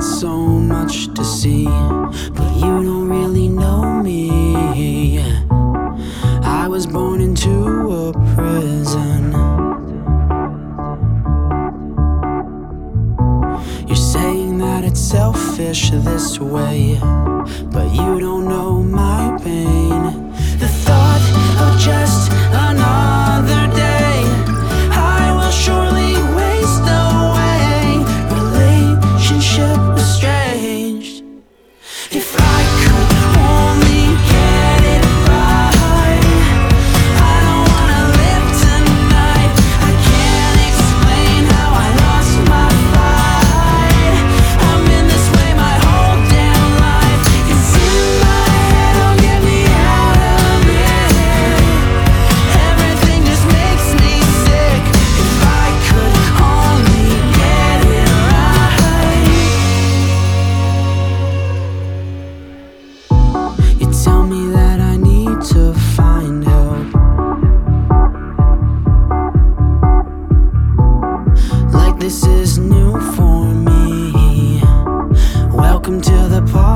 got so much to see, but you don't really know me. I was born into a prison. You're saying that it's selfish this way, but you don't know my pain. The thought of just another day I will surely waste away. Relationship estranged. If I could only get it right, I don't wanna live tonight. I can't explain how I lost my fight. I've been this way my whole damn life. It's in my head, oh get me out of it. Everything just makes me sick. If I could only get it right. You tell me that I need to find help, like this is new for me. Welcome to the party.